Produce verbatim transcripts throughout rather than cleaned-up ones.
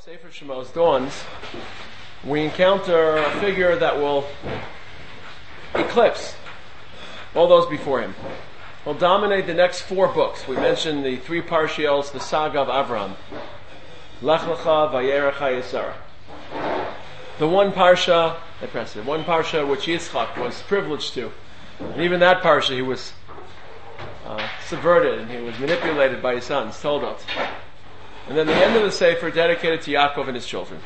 Sefer Shemos dawns, we encounter a figure that will eclipse all those before him. Will dominate the next four books. We mentioned the three parshios, the saga of Avram, Lech Lecha, Vayera, Chayesara. The one parsha, I press it, one parsha which Yitzchak was privileged to, and even that parsha he was uh, subverted and he was manipulated by his sons, Toldot. And then the end of the Sefer dedicated to Yaakov and his children.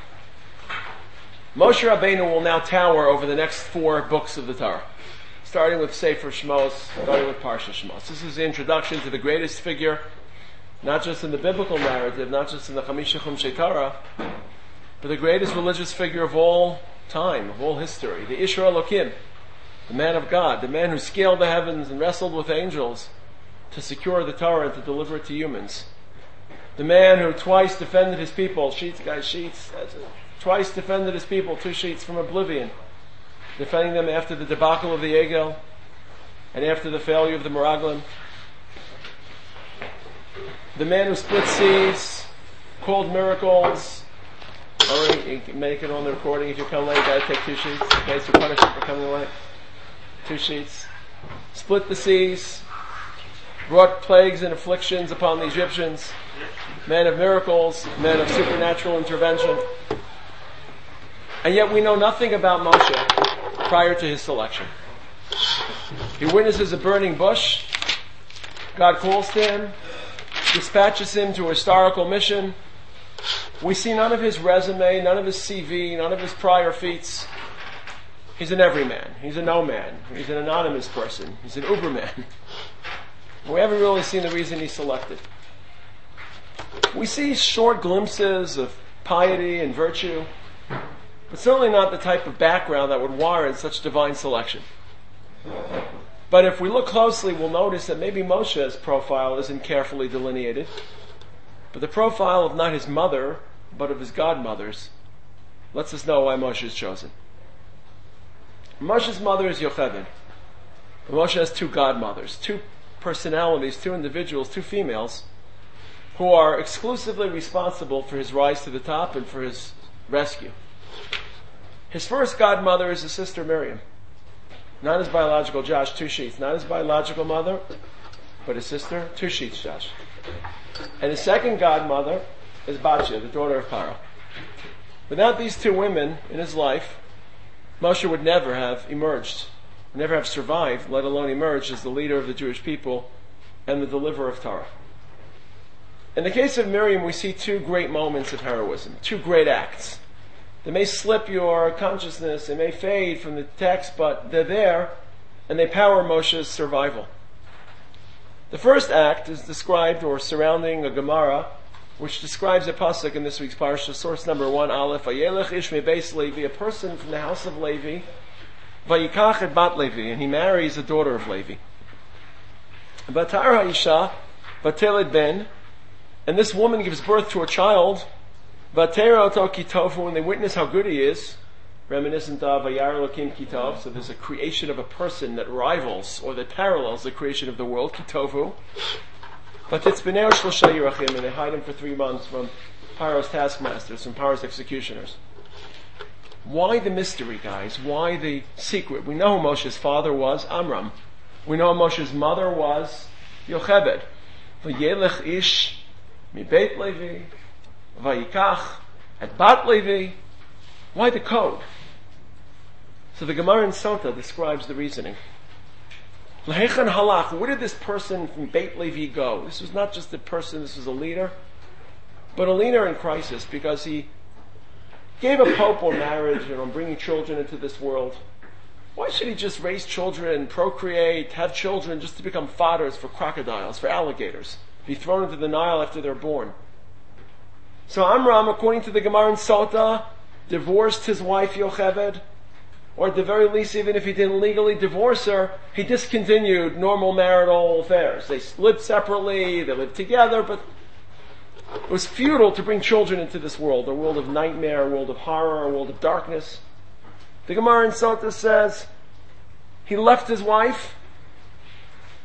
Moshe Rabbeinu will now tower over the next four books of the Torah, starting with Sefer Shmos, starting with Parsha Shmos. This is the introduction to the greatest figure, not just in the biblical narrative, not just in the Chamisha Chumshei Torah, but the greatest religious figure of all time, of all history, the Ish Elokim, the man of God, the man who scaled the heavens and wrestled with angels to secure the Torah and to deliver it to humans. The man who twice defended his people, sheets, guys, sheets, twice defended his people, two sheets from oblivion, defending them after the debacle of the Egel and after the failure of the Meraglim. The man who split seas, called miracles. Or you can make it on the recording. If you come late, you gotta take two sheets. Okay, so punishment for coming late. Two sheets. Split the seas, brought plagues and afflictions upon the Egyptians. Man of miracles, man of supernatural intervention. And yet we know nothing about Moshe prior to his selection. He witnesses a burning bush. God calls to him, dispatches him to a historical mission. We see none of his resume, none of his C V, none of his prior feats. He's an everyman. He's a no man. He's an anonymous person. He's an Uberman. We haven't really seen the reason he's selected. We see short glimpses of piety and virtue, but certainly not the type of background that would warrant such divine selection. But if we look closely, we'll notice that maybe Moshe's profile isn't carefully delineated, but the profile of not his mother, but of his godmothers, lets us know why Moshe is chosen. Moshe's mother is Yocheved. Moshe has two godmothers, two personalities, two individuals, two females, who are exclusively responsible for his rise to the top and for his rescue. His first godmother is his sister Miriam. Not his biological Josh, two sheets. Not his biological mother, but his sister, two sheets, Josh. And his second godmother is Batya, the daughter of Paro. Without these two women in his life, Moshe would never have emerged, would never have survived, let alone emerged as the leader of the Jewish people and the deliverer of Torah. In the case of Miriam, we see two great moments of heroism, two great acts. They may slip your consciousness, they may fade from the text, but they're there, and they power Moshe's survival. The first act is described, or surrounding a Gemara, which describes a pasuk in this week's parsha, source number one, Aleph, Vayelech ish mebeis Levi, a person from the house of Levi, Vayikach et bat Levi, and he marries a daughter of Levi. Batar ha'isha, Bateled ben, and this woman gives birth to a child, Vatera oto kitovu, and they witness how good he is, reminiscent of Vayar Elokim kitov, so there's a creation of a person that rivals, or that parallels the creation of the world, kitovu. But it's b'nei shlosha yirachim, and they hide him for three months from Paro's taskmasters, from Paro's executioners. Why the mystery, guys? Why the secret? We know who Moshe's father was, Amram. We know who Moshe's mother was, Yocheved. V'yelech ish mi beit Levi, vayikach et bat Levi. Why the code? So the Gemara in Sota describes the reasoning. Lehechan halach, where did this person from Beit Levi go? This was not just a person, this was a leader, but a leader in crisis, because he gave a pope on marriage and on bringing children into this world. Why should he just raise children, procreate, have children just to become fodders for crocodiles, for alligators, be thrown into the Nile after they're born? So Amram, according to the Gemara in Sota, divorced his wife Yocheved, or at the very least, even if he didn't legally divorce her, he discontinued normal marital affairs. They lived separately, they lived together, but it was futile to bring children into this world, a world of nightmare, a world of horror, a world of darkness. The Gemara in Sota says, he left his wife,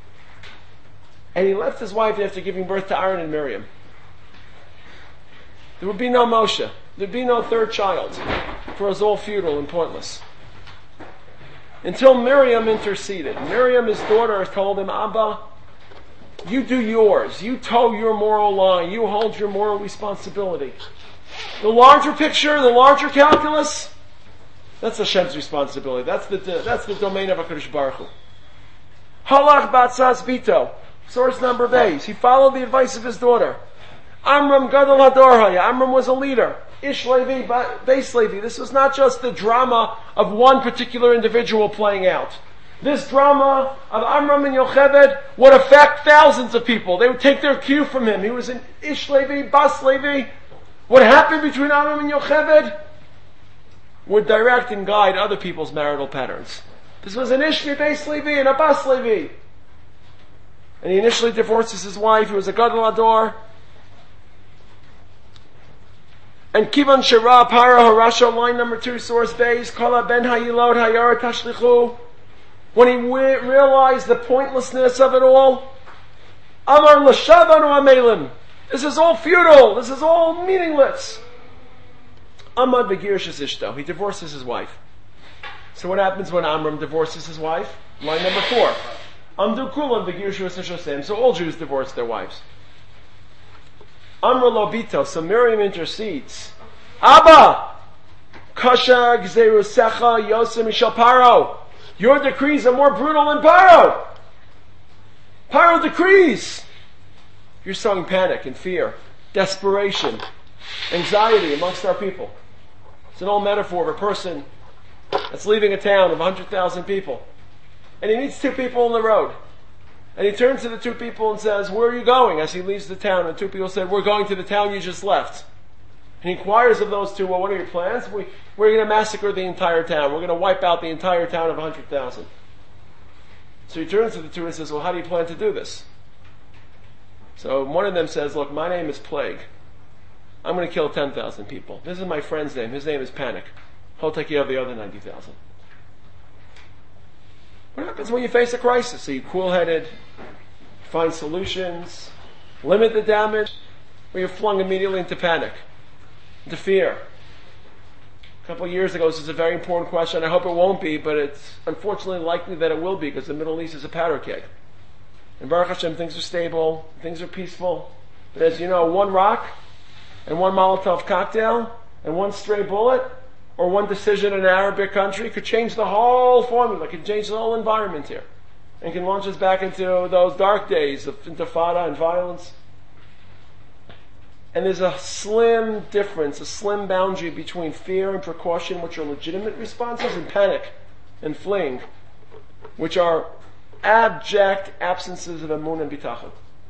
and he left his wife after giving birth to Aaron and Miriam. There would be no Moshe. There would be no third child. For us all futile and pointless. Until Miriam interceded. Miriam, his daughter, told him, Abba, you do yours. You toe your moral line. You hold your moral responsibility. The larger picture, the larger calculus, that's Hashem's responsibility. That's the that's the domain of HaKadosh Baruch Hu. Halach batzas bito. Source number base. He followed the advice of his daughter. Amram gadol hador haya. Amram was a leader. Ish Levi, Beis Levi. This was not just the drama of one particular individual playing out. This drama of Amram and Yocheved would affect thousands of people. They would take their cue from him. He was an Ish Levi, Bas Levi. What happened between Amram and Yocheved would direct and guide other people's marital patterns. This was an Ish Beis Levi and a Bas Levi. And he initially divorces his wife, who was a Gadol Hador. And Kivan Shara Para Harasha, line number two, source base, Kala Ben Hayilot Hayara Tashlichu. When he we- realized the pointlessness of it all, Amar L'Shavanu Amelim. This is all futile. This is all meaningless. Amad Begirish Ishto. He divorces his wife. So what happens when Amram divorces his wife? Line number four. Amdu Kulam Begirish Ishosem. So all Jews divorce their wives. Amra Lobito. So Miriam intercedes. Abba! Kasha Gzerusecha Yosem Mishal Paro. Your decrees are more brutal than Paro. Paro decrees. You're sowing panic and fear, desperation, anxiety amongst our people. It's an old metaphor of a person that's leaving a town of one hundred thousand people. And he meets two people on the road. And he turns to the two people and says, where are you going? As he leaves the town. And two people said, we're going to the town you just left. And he inquires of those two, well, what are your plans? We, we're going to massacre the entire town. We're going to wipe out the entire town of one hundred thousand. So he turns to the two and says, well, how do you plan to do this? So one of them says, look, my name is Plague. I'm going to kill ten thousand people. This is my friend's name. His name is Panic. He'll take care of the other ninety thousand. What happens when you face a crisis? So you cool-headed, find solutions, limit the damage, or you're flung immediately into panic, into fear. A couple of years ago, this is a very important question. I hope it won't be, but it's unfortunately likely that it will be because the Middle East is a powder keg. And Baruch Hashem, things are stable, things are peaceful. But as you know, one rock and one Molotov cocktail and one stray bullet or one decision in an Arabic country could change the whole formula, could change the whole environment here. And can launch us back into those dark days of intifada and violence. And there's a slim difference, a slim boundary between fear and precaution, which are legitimate responses, and panic and fleeing, which are abject absences of emun and bitachon.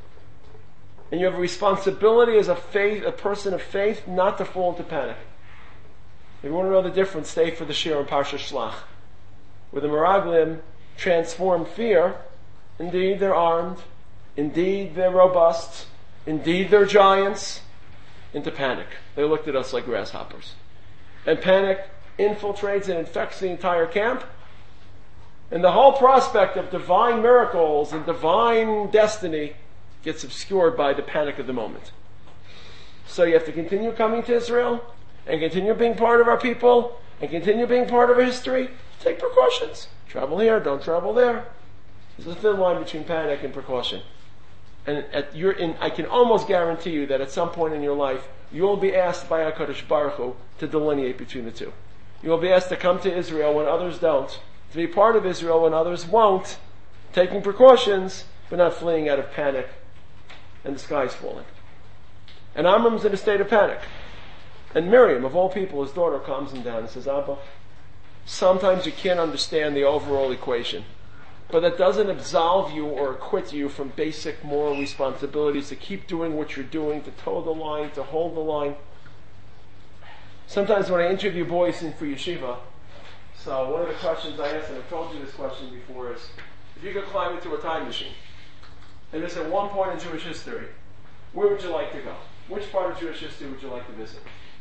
And you have a responsibility as a faith, a person of faith, not to fall into panic. If you want to know the difference, stay for the shir on Parsha Shlach, where the Meraglim transform fear. Indeed, they're armed. Indeed, they're robust. Indeed, they're giants. Into panic. They looked at us like grasshoppers. And panic infiltrates and infects the entire camp. And the whole prospect of divine miracles and divine destiny gets obscured by the panic of the moment. So you have to continue coming to Israel and continue being part of our people and continue being part of our history. Take precautions. Travel here, don't travel there. There's a thin line between panic and precaution. And at your, in, I can almost guarantee you that at some point in your life, you will be asked by HaKadosh Baruch Hu to delineate between the two. You will be asked to come to Israel when others don't, to be part of Israel when others won't, taking precautions, but not fleeing out of panic, and the sky is falling. And Amram's in a state of panic. And Miriam, of all people, his daughter, calms him down and says, Abba, sometimes you can't understand the overall equation. But that doesn't absolve you or acquit you from basic moral responsibilities to keep doing what you're doing, to toe the line, to hold the line. Sometimes when I interview boys in for yeshiva, so one of the questions I ask, and I've told you this question before, is if you could climb into a time machine, and there's at one point in Jewish history, where would you like to go? Which part of Jewish history would you like to visit?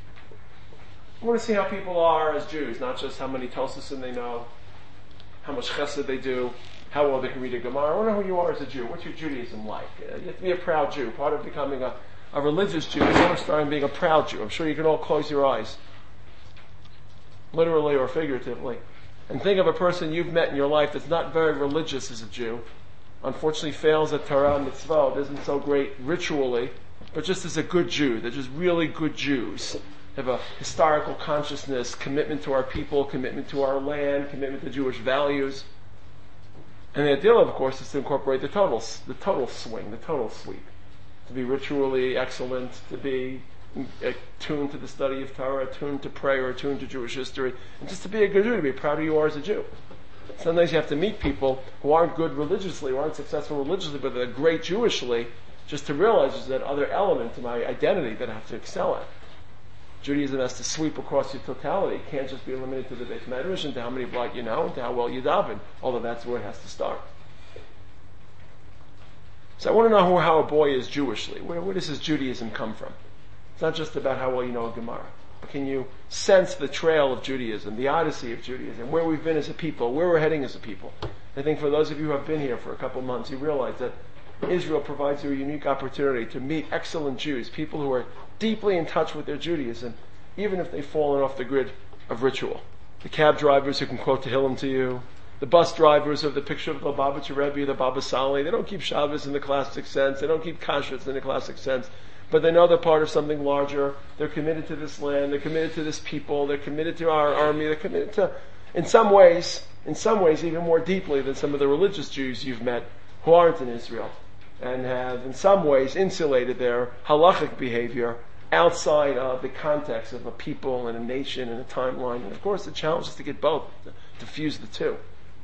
I want to see how people are as Jews, not just how many Tosasim they know, how much chesed they do, how well they can read a Gemara. I want to know who you are as a Jew. What's your Judaism like? Uh, you have to be a proud Jew. Part of becoming a, a religious Jew is so much starting being a proud Jew. I'm sure you can all close your eyes, literally or figuratively, and think of a person you've met in your life that's not very religious as a Jew, unfortunately fails at Torah and Mitzvot, isn't so great ritually, but just as a good Jew. They're just really good Jews. They have a historical consciousness, commitment to our people, commitment to our land, commitment to Jewish values. And the ideal, of course, is to incorporate the total, the total swing, the total sweep. To be ritually excellent, to be attuned to the study of Torah, attuned to prayer, attuned to Jewish history, and just to be a good Jew, to be proud of who you are as a Jew. Sometimes you have to meet people who aren't good religiously, who aren't successful religiously, but they're great Jewishly, just to realize there's that other element to my identity that I have to excel at. Judaism has to sweep across your totality. It can't just be limited to the Beit Medrash and to how many blot you know and to how well you daven, although that's where it has to start. So I want to know who, how a boy is Jewishly. Where, where does his Judaism come from? It's not just about how well you know a Gemara. But can you sense the trail of Judaism, the odyssey of Judaism, where we've been as a people, where we're heading as a people? I think for those of you who have been here for a couple of months, you realize that Israel provides you a unique opportunity to meet excellent Jews, people who are deeply in touch with their Judaism, even if they've fallen off the grid of ritual. The cab drivers who can quote Tehillim to you, the bus drivers who have the picture of the Lubavitcher Rebbe, the Baba Sali, they don't keep Shabbos in the classic sense, they don't keep Kashrus in the classic sense, but they know they're part of something larger. They're committed to this land, they're committed to this people, they're committed to our army, they're committed to, in some ways, in some ways even more deeply than some of the religious Jews you've met who aren't in Israel, and have in some ways insulated their halachic behavior outside of the context of a people and a nation and a timeline. And of course the challenge is to get both, to fuse the two.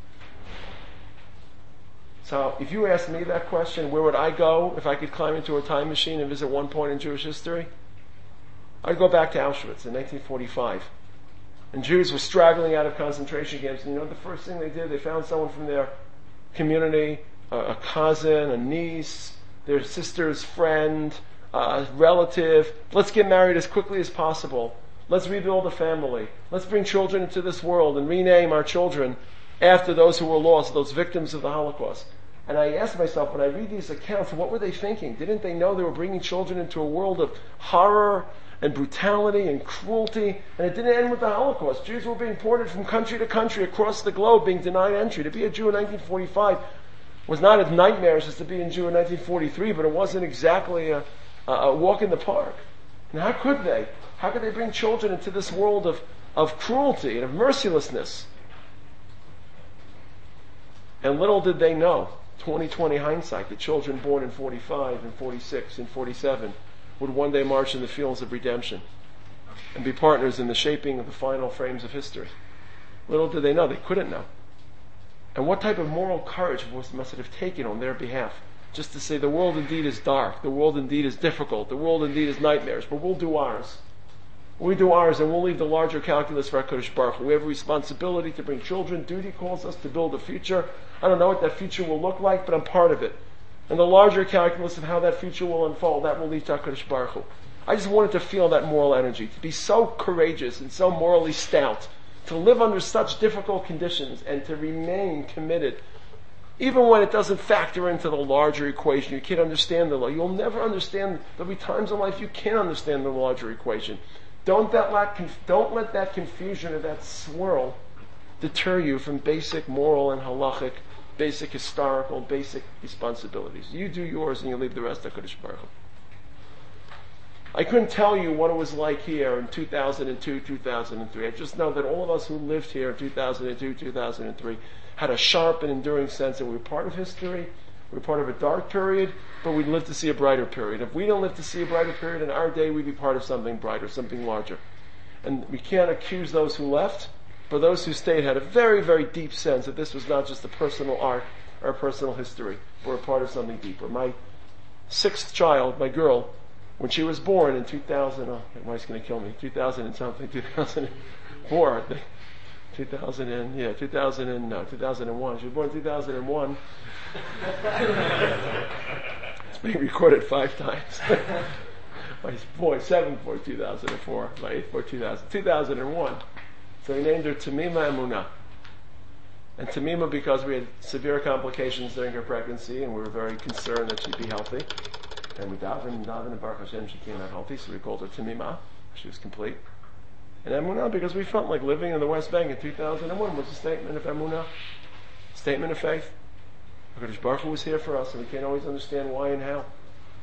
So if you ask me that question, where would I go if I could climb into a time machine and visit one point in Jewish history? I'd go back to Auschwitz in nineteen forty-five. And Jews were straggling out of concentration camps, and you know the first thing they did? They found someone from their community, a, a cousin, a niece, their sister's friend, a relative. Let's get married as quickly as possible. Let's rebuild a family. Let's bring children into this world and rename our children after those who were lost, those victims of the Holocaust. And I ask myself, when I read these accounts, what were they thinking? Didn't they know they were bringing children into a world of horror and brutality and cruelty? And it didn't end with the Holocaust. Jews were being ported from country to country across the globe, being denied entry. To be a Jew in nineteen forty-five was not as nightmarish as to be a Jew in nineteen forty-three, but it wasn't exactly a, a walk in the park. And how could they? How could they bring children into this world of, of cruelty and of mercilessness? And little did they know, twenty twenty hindsight, that children born in forty-five and forty-six and forty-seven would one day march in the fields of redemption and be partners in the shaping of the final frames of history. Little did they know, they couldn't know. And what type of moral courage must it have taken on their behalf just to say the world indeed is dark, the world indeed is difficult, the world indeed is nightmares, but we'll do ours. We do ours and we'll leave the larger calculus for HaKadosh Baruch Hu. We have a responsibility to bring children. Duty calls us to build a future. I don't know what that future will look like, but I'm part of it. And the larger calculus of how that future will unfold, that will lead to HaKadosh Baruch Hu. I just wanted to feel that moral energy, to be so courageous and so morally stout, to live under such difficult conditions and to remain committed. Even when it doesn't factor into the larger equation, you can't understand the law. You'll never understand, there'll be times in life you can't understand the larger equation. Don't, that lack, don't let that confusion or that swirl deter you from basic moral and halachic, basic historical, basic responsibilities. You do yours and you leave the rest to HaKadosh Baruch Hu. I couldn't tell you what it was like here in two thousand two, two thousand three. I just know that all of us who lived here in two thousand two, two thousand three had a sharp and enduring sense that we were part of history, we were part of a dark period, but we'd live to see a brighter period. If we don't live to see a brighter period in our day, we'd be part of something brighter, something larger. And we can't accuse those who left, but those who stayed had a very, very deep sense that this was not just a personal art or a personal history, but a part of something deeper. My sixth child, my girl, when she was born in two thousand, oh, my wife's going to kill me, two thousand and something, two thousand four, I think. two thousand and, yeah, two thousand and, no, two thousand one. She was born in two thousand one. It's being recorded five times. My boy, seven for two thousand four, my eighth for two thousand, two thousand one. So we named her Tamima Emunah. And Tamima because we had severe complications during her pregnancy and we were very concerned that she'd be healthy. And we davened and davened, and Baruch Hashem, she came out healthy, so we called her Tamima. She was complete. And Emunah, because we felt like living in the West Bank in two thousand one was a statement of Emunah, statement of faith. HaKadosh Baruch Hu was here for us, and we can't always understand why and how. And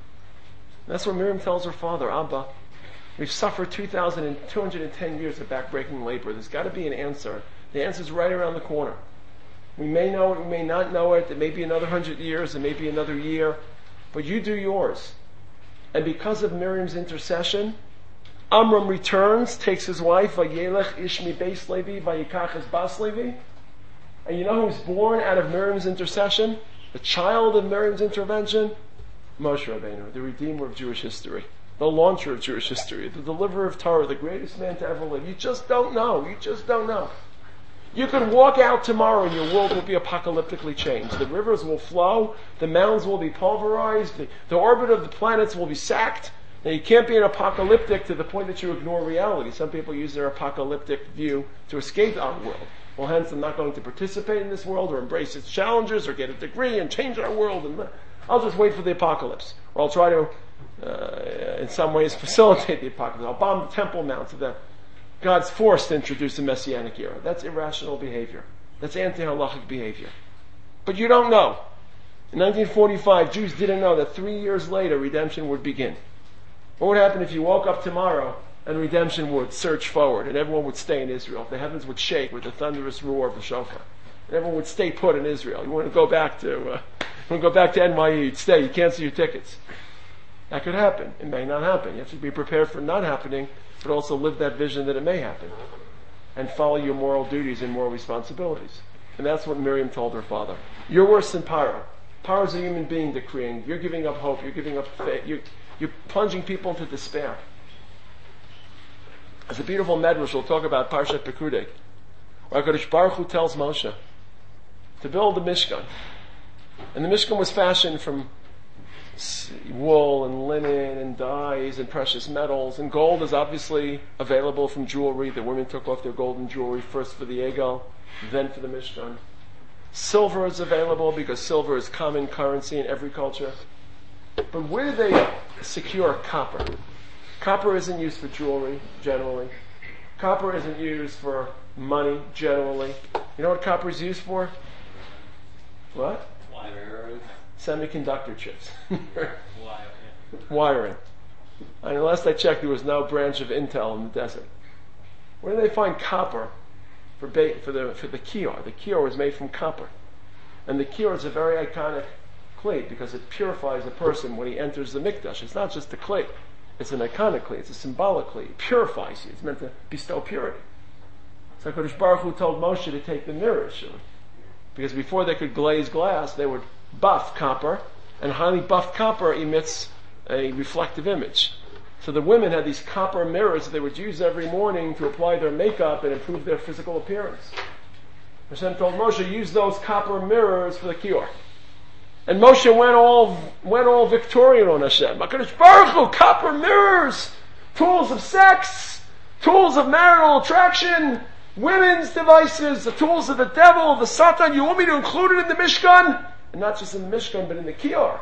that's what Miriam tells her father, Abba. We've suffered two thousand two hundred ten years of backbreaking labor. There's got to be an answer. The answer's right around the corner. We may know it, we may not know it. It may be another hundred years, it may be another year. But you do yours. And because of Miriam's intercession, Amram returns, takes his wife, Vayelech Ishmi Beis Levi, Vayikach es Bas Levi. And you know who's born out of Miriam's intercession? The child of Miriam's intervention? Moshe Rabbeinu, the redeemer of Jewish history, the launcher of Jewish history, the deliverer of Torah, the greatest man to ever live. You just don't know. You just don't know. You could walk out tomorrow and your world will be apocalyptically changed. The rivers will flow, the mountains will be pulverized, the, the orbit of the planets will be sacked. Now you can't be an apocalyptic to the point that you ignore reality. Some people use their apocalyptic view to escape our world. Well, hence I'm not going to participate in this world or embrace its challenges or get a degree and change our world. And I'll just wait for the apocalypse. Or I'll try to, uh, in some ways, facilitate the apocalypse. I'll bomb the Temple Mount so that God's forced to introduce a messianic era. That's irrational behavior. That's anti-halachic behavior. But you don't know. In nineteen forty-five, Jews didn't know that three years later redemption would begin. What would happen if you woke up tomorrow and redemption would surge forward and everyone would stay in Israel? The heavens would shake with the thunderous roar of the shofar. And everyone would stay put in Israel. You want to go back to, uh, you want to go back to N Y U, you'd stay. You cancel your tickets. That could happen. It may not happen. You have to be prepared for it not happening, but also live that vision that it may happen. And follow your moral duties and moral responsibilities. And that's what Miriam told her father. You're worse than Paro. Paro's a human being decreeing. You're giving up hope. You're giving up faith. You're, you're plunging people into despair. There's a beautiful medrash we'll talk about, Parshat Pekudei, where HaKadosh Baruch Hu tells Moshe to build the Mishkan. And the Mishkan was fashioned from wool and linen and dyes and precious metals, and gold is obviously available from jewelry. The women took off their golden jewelry first for the Egel, then for the Mishkan. Silver is available because silver is common currency in every culture. But where do they secure copper? Copper isn't used for jewelry generally. Copper isn't used for money generally. You know what copper is used for? What? Wiring. Semiconductor chips. Wiring. And last I checked, there was no branch of Intel in the desert. Where do they find copper for ba- for the for the kior? The kior was made from copper, and the kior is a very iconic clay because it purifies a person when he enters the mikdash. It's not just a clay; it's an iconic clay. It's a symbolic clay. It purifies you. It's meant to bestow purity. So HaKadosh Baruch Hu told Moshe to take the mirrors, because before they could glaze glass, they would buff copper, and highly buffed copper emits a reflective image. So the women had these copper mirrors that they would use every morning to apply their makeup and improve their physical appearance. Hashem told Moshe, use those copper mirrors for the kior. And Moshe went all went all Victorian on Hashem. HaKadosh Baruch Hu, copper mirrors, tools of sex, tools of marital attraction, women's devices, the tools of the devil, the Satan. You want me to include it in the Mishkan? And not just in the Mishkan, but in the kior.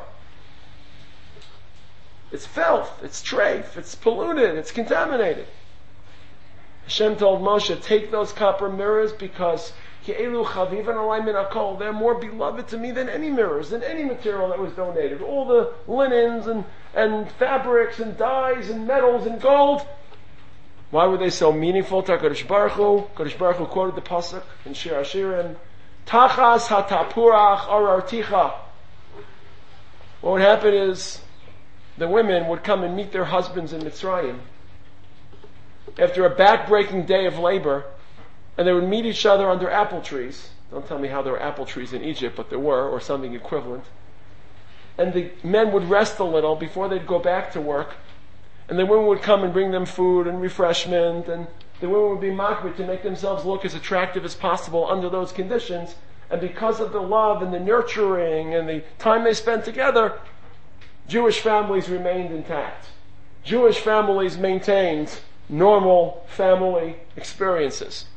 It's filth, it's treif, it's polluted, it's contaminated. Hashem told Moshe, take those copper mirrors because they're more beloved to me than any mirrors, than any material that was donated. All the linens and, and fabrics and dyes and metals and gold. Why were they so meaningful to HaKadosh Baruch Hu? HaKadosh Baruch Hu quoted the pasuk in Shir Hashirim, Tachas hatapurach ararticha. What would happen is the women would come and meet their husbands in Mitzrayim after a back-breaking day of labor, and they would meet each other under apple trees. Don't tell me how there were apple trees in Egypt, but there were, or something equivalent. And the men would rest a little before they'd go back to work, and the women would come and bring them food and refreshment, and the women would be makbid to make themselves look as attractive as possible under those conditions. And because of the love and the nurturing and the time they spent together, Jewish families remained intact. Jewish families maintained normal family experiences.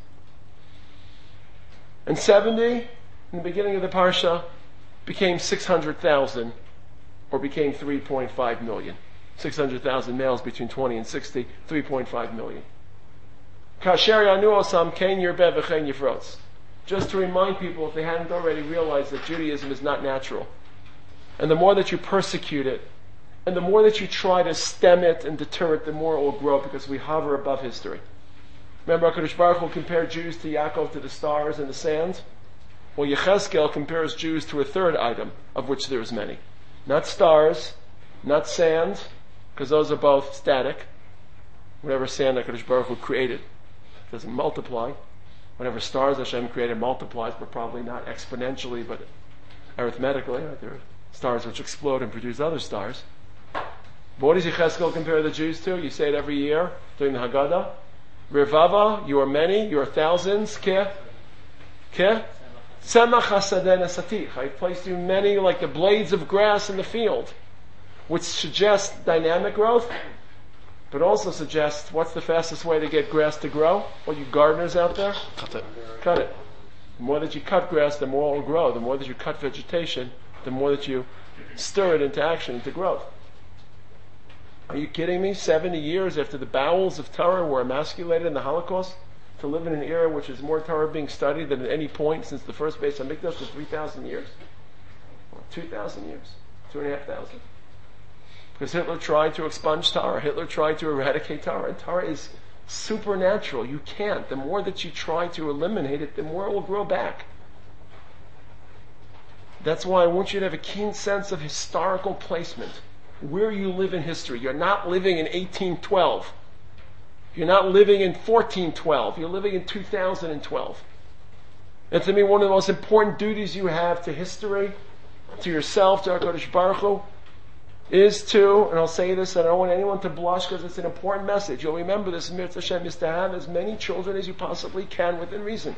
And seventy, in the beginning of the Parsha, became six hundred thousand or became three point five million. six hundred thousand males between twenty and sixty, three point five million. Just to remind people, if they hadn't already realized, that Judaism is not natural. And the more that you persecute it, and the more that you try to stem it and deter it, the more it will grow, because we hover above history. Remember, HaKadosh Baruch Hu compared Jews to Yaakov, to the stars and the sand? Well, Yechezkel compares Jews to a third item, of which there is many. Not stars, not sand, because those are both static. Whatever sand HaKadosh Baruch Hu created doesn't multiply. Whatever stars Hashem created multiplies, but probably not exponentially, but arithmetically. Right? There are stars which explode and produce other stars. But what does Yechezkel compare the Jews to? You say it every year during the Haggadah. Revava, you are many, you are thousands. Ke? Ke? Tzemach hasadeh nesatich. I placed you many like the blades of grass in the field, which suggests dynamic growth, but also suggests what's the fastest way to get grass to grow? All you gardeners out there? Cut it. Cut it. The more that you cut grass, the more it will grow. The more that you cut vegetation, the more that you stir it into action, into growth. Are you kidding me? seventy years after the bowels of Torah were emasculated in the Holocaust, to live in an era which is more Torah being studied than at any point since the first Beis Hamikdash for three thousand years? Or two thousand years? Two and a half thousand? Because Hitler tried to expunge Torah. Hitler tried to eradicate Torah. And Torah is supernatural. You can't. The more that you try to eliminate it, the more it will grow back. That's why I want you to have a keen sense of historical placement. Where you live in history. You're not living in eighteen twelve. You're not living in fourteen twelve. You're living in two thousand twelve. And to me, one of the most important duties you have to history, to yourself, to HaKadosh Baruch Hu, is to, and I'll say this, and I don't want anyone to blush because it's an important message. You'll remember this, Mitzvah Hashem, is to have as many children as you possibly can within reason.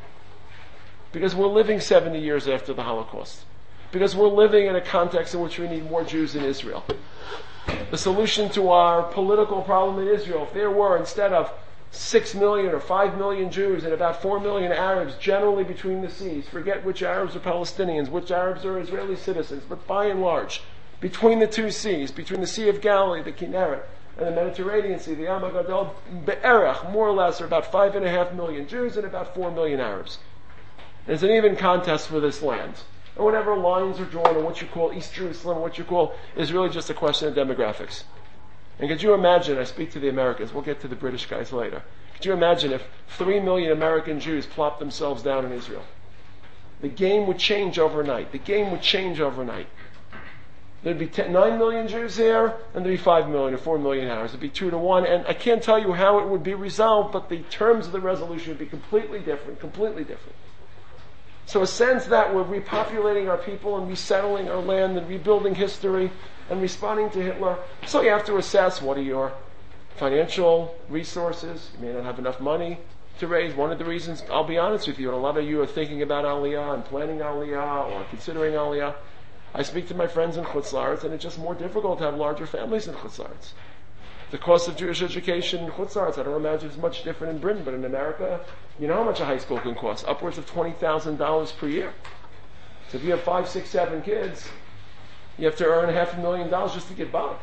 Because we're living seventy years after the Holocaust. Because we're living in a context in which we need more Jews in Israel. The solution to our political problem in Israel, if there were, instead of six million or five million Jews and about four million Arabs generally between the seas, forget which Arabs are Palestinians, which Arabs are Israeli citizens, but by and large, between the two seas, between the Sea of Galilee, the Kinneret, and the Mediterranean Sea, the Yam HaGadol, Be'erach, more or less, are about five and a half million Jews and about four million Arabs. There's an even contest for this land. And whatever lines are drawn on what you call East Jerusalem, what you call, is really just a question of demographics. And could you imagine, I speak to the Americans, we'll get to the British guys later, could you imagine if three million American Jews plopped themselves down in Israel? The game would change overnight. The game would change overnight. There'd be ten, nine million Jews here, and there'd be five million or four million Arabs. It'd be two to one, and I can't tell you how it would be resolved, but the terms of the resolution would be completely different, completely different. So a sense that we're repopulating our people and resettling our land and rebuilding history and responding to Hitler. So you have to assess what are your financial resources. You may not have enough money to raise. One of the reasons, I'll be honest with you, and a lot of you are thinking about Aliyah and planning Aliyah or considering Aliyah. I speak to my friends in Chutz La'aretz, and it's just more difficult to have larger families in Chutz La'aretz. The cost of Jewish education in Chutz La'aretz, I don't imagine it's much different in Britain, but in America, you know how much a high school can cost? Upwards of twenty thousand dollars per year. So if you have five, six, seven kids, you have to earn half a million dollars just to get by.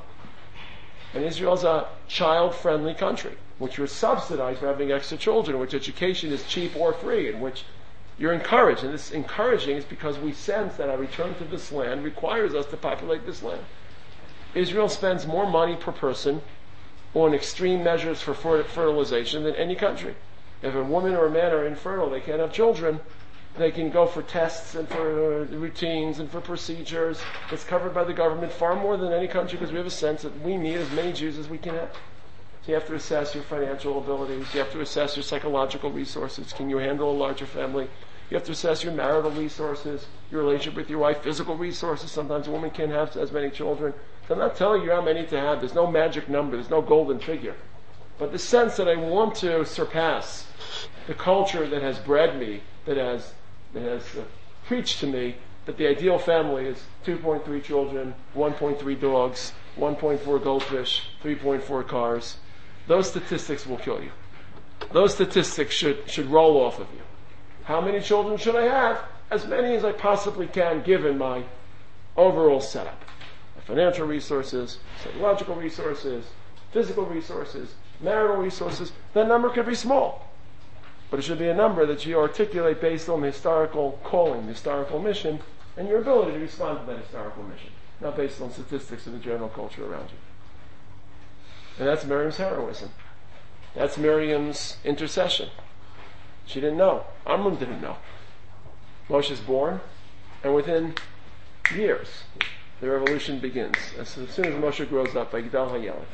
And Israel's a child-friendly country, which you're subsidized for having extra children, in which education is cheap or free, in which you're encouraged. And this encouraging is because we sense that our return to this land requires us to populate this land. Israel spends more money per person on extreme measures for fertilization than any country. If a woman or a man are infertile, they can't have children, they can go for tests and for uh, routines and for procedures. It's covered by the government far more than any country because we have a sense that we need as many Jews as we can have. So you have to assess your financial abilities. You have to assess your psychological resources. Can you handle a larger family? You have to assess your marital resources, your relationship with your wife, physical resources. Sometimes a woman can't have as many children. So I'm not telling you how many to have. There's no magic number. There's no golden figure. But the sense that I want to surpass the culture that has bred me, that has that has uh, preached to me that the ideal family is two point three children, one point three dogs, one point four goldfish, three point four cars. Those statistics will kill you. Those statistics should, should roll off of you. How many children should I have? As many as I possibly can given my overall setup. financial resources, psychological resources, physical resources, marital resources, that number could be small. But it should be a number that you articulate based on the historical calling, the historical mission, and your ability to respond to that historical mission, not based on statistics of the general culture around you. And that's Miriam's heroism. That's Miriam's intercession. She didn't know. Amram didn't know. Moshe's born, and within years, the revolution begins. As soon as Moshe grows up, by Gidal HaYeled.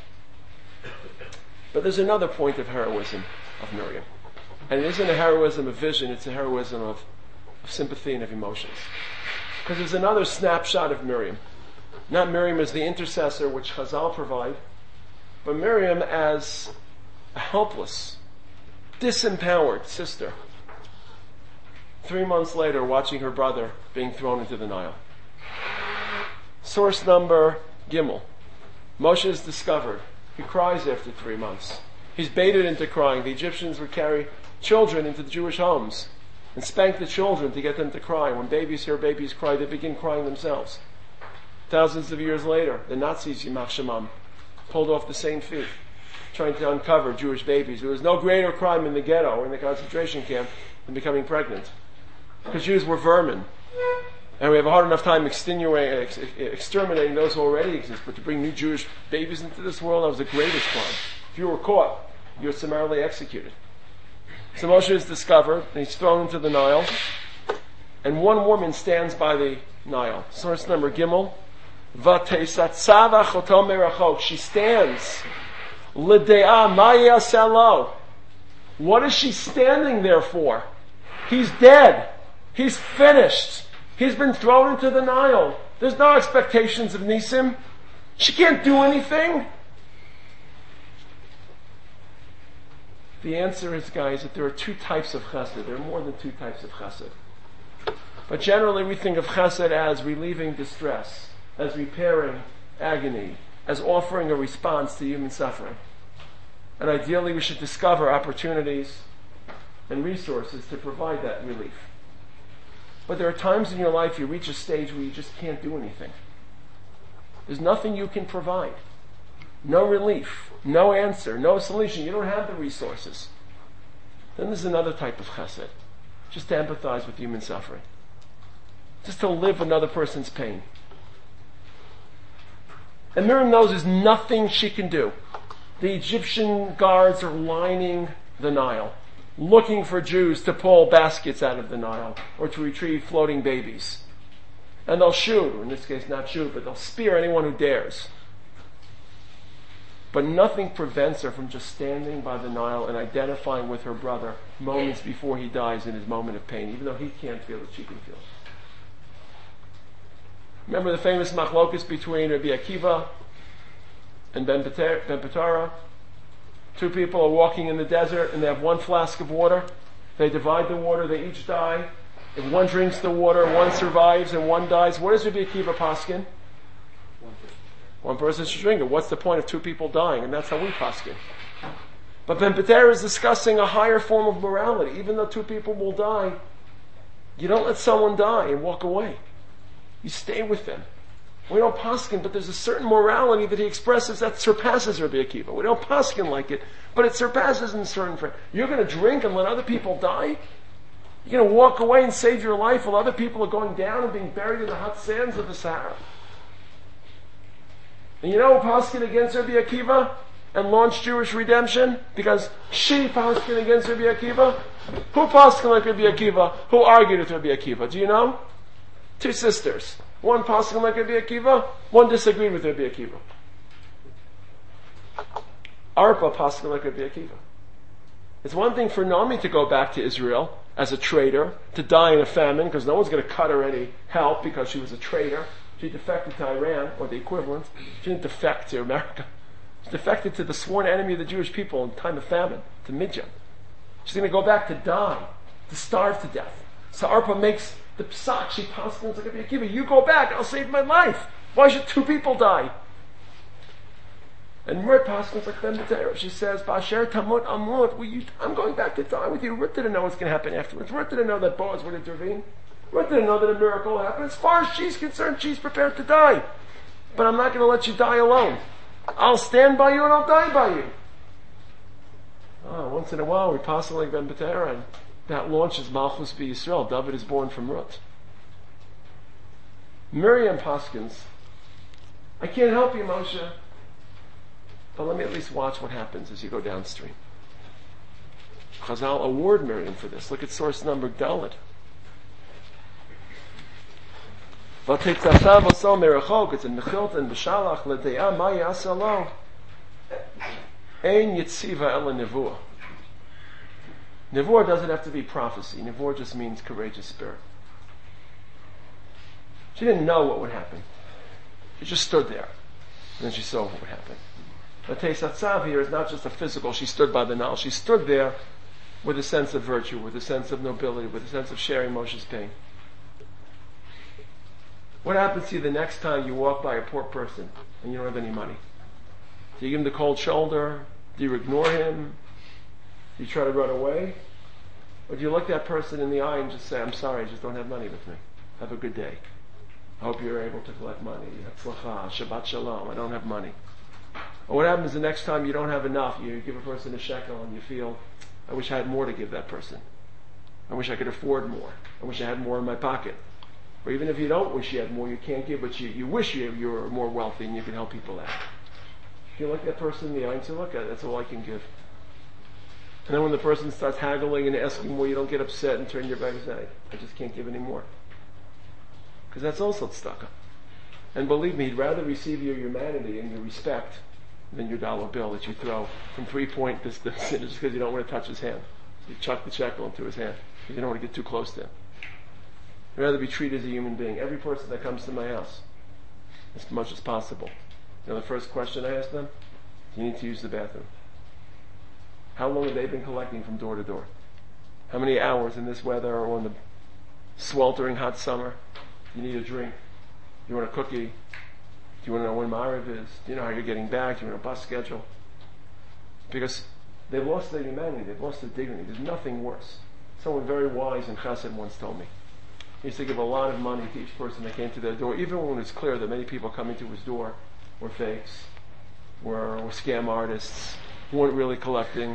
But there's another point of heroism of Miriam. And it isn't a heroism of vision, it's a heroism of, of sympathy and of emotions. Because there's another snapshot of Miriam. Not Miriam as the intercessor, which Chazal provide, but Miriam as a helpless, disempowered sister. Three months later, watching her brother being thrown into the Nile. Source number Gimel. Moshe is discovered. He cries after three months. He's baited into crying. The Egyptians would carry children into the Jewish homes and spank the children to get them to cry. When babies hear babies cry, they begin crying themselves. Thousands of years later, the Nazis, Yimach Shemam, pulled off the same feat, trying to uncover Jewish babies. There was no greater crime in the ghetto or in the concentration camp than becoming pregnant. Because Jews were vermin. And we have a hard enough time exterminating those who already exist, but to bring new Jewish babies into this world, that was the greatest crime. If you were caught, you were summarily executed. So Moshe is discovered, and he's thrown into the Nile, and one woman stands by the Nile. Source number Gimel. Vatesatzava chotom merachok. She stands. L'de'ah maya salo. What is she standing there for? He's dead. He's finished. He's been thrown into the Nile. There's no expectations of Nisim. She can't do anything. The answer is, guys, that there are two types of chesed. There are more than two types of chesed. But generally we think of chesed as relieving distress, as repairing agony, as offering a response to human suffering. And ideally we should discover opportunities and resources to provide that relief. But there are times in your life you reach a stage where you just can't do anything. There's nothing you can provide. No relief, no answer, no solution. You don't have the resources. Then there's another type of chesed. Just to empathize with human suffering. Just to live another person's pain. And Miriam knows there's nothing she can do. The Egyptian guards are lining the Nile, looking for Jews to pull baskets out of the Nile or to retrieve floating babies. And they'll shoot, or in this case not shoot, but they'll spear anyone who dares. But nothing prevents her from just standing by the Nile and identifying with her brother moments before he dies in his moment of pain, even though he can't feel it, she can feel it. Remember the famous machlokus between Rabbi Akiva and Ben Petara? Two people are walking in the desert and they have one flask of water. They divide the water, they each die. If one drinks the water, one survives and one dies. What does Rabbi Akiva paskin? One person should drink it. What's the point of two people dying? And that's how we paskin. But Ben Petara is discussing a higher form of morality. Even though two people will die, you don't let someone die and walk away. You stay with them. We don't paskin, but there's a certain morality that he expresses that surpasses Rabbi Akiva. We don't paskin like it, but it surpasses in certain friends. You're going to drink and let other people die? You're going to walk away and save your life while other people are going down and being buried in the hot sands of the Sahara? And you know who paskin against Rabbi Akiva and launched Jewish redemption? Because she paskin against Rabbi Akiva? Who paskin like Rabbi Akiva? Who argued with Rabbi Akiva? Do you know? Two sisters. One paskin like Rabbi Akiva, one disagreed with Rabbi Akiva. Arpa paskin like Rabbi Akiva. It's one thing for Naomi to go back to Israel as a traitor, to die in a famine, because no one's going to cut her any help because she was a traitor. She defected to Iran, or the equivalent. She didn't defect to America. She defected to the sworn enemy of the Jewish people in time of famine, to Midian. She's going to go back to die, to starve to death. So Arpa makes the psak, she paskins like Rabbi Akiva, you go back, I'll save my life. Why should two people die? And Ruth paskins like Ben Betera. She says, Ba'asher tamut amut, I'm going back to die with you. Ruth didn't know what's going to happen afterwards. Ruth didn't know that Boaz would intervene. Ruth didn't know that a miracle will happen. As far as she's concerned, she's prepared to die. but I'm not going to let you die alone. I'll stand by you and I'll die by you. Oh, once in a while we pass like Ben B'Tehera, and that launches Malchus B'Yisrael. David is born from Ruth. Miriam Paskins, I can't help you, Moshe, but let me at least watch what happens as you go downstream. Chazal award Miriam for this. Look at source number Dalet. It's in Mechilta and B'Shalach L'De'ah Ma Ya'asa Lo Ein Yitziva Ela Nevuah. Nevuah doesn't have to be prophecy. Nevuah just means courageous spirit. She didn't know what would happen. She just stood there. And then she saw what would happen. But Teisatzav here is not just a physical, she stood by the Nile. She stood there with a sense of virtue, with a sense of nobility, with a sense of sharing Moshe's pain. What happens to you the next time you walk by a poor person and you don't have any money? Do you give him the cold shoulder? Do you ignore him? Do you try to run away? Or do you look that person in the eye and just say, I'm sorry, I just don't have money with me. Have a good day. I hope you're able to collect money. Hatzlacha, Shabbat Shalom, I don't have money. Or what happens the next time you don't have enough? You give a person a shekel and you feel, I wish I had more to give that person. I wish I could afford more. I wish I had more in my pocket. Or even if you don't wish you had more, you can't give, but you, you wish you, you were more wealthy and you can help people out. If you look that person in the eye and say, look, that's all I can give. And then when the person starts haggling and asking more, you don't get upset and turn your back and say, I just can't give any more. Because that's also tzedakah. And believe me, he'd rather receive your humanity and your respect than your dollar bill that you throw from three-point distance just because you don't want to touch his hand. You chuck the shekel into his hand because you don't want to get too close to him. I'd rather be treated as a human being. Every person that comes to my house, as much as possible. You know the first question I ask them? Do you need to use the bathroom? How long have they been collecting from door to door? How many hours in this weather or in the sweltering hot summer? You need a drink. You want a cookie? Do you want to know when Ma'ariv is? Do you know how you're getting back? Do you want a bus schedule? Because they've lost their humanity. They've lost their dignity. There's nothing worse. Someone very wise in Chesed once told me. He used to give a lot of money to each person that came to their door, even when it was clear that many people coming to his door were fakes, were, were scam artists, weren't really collecting.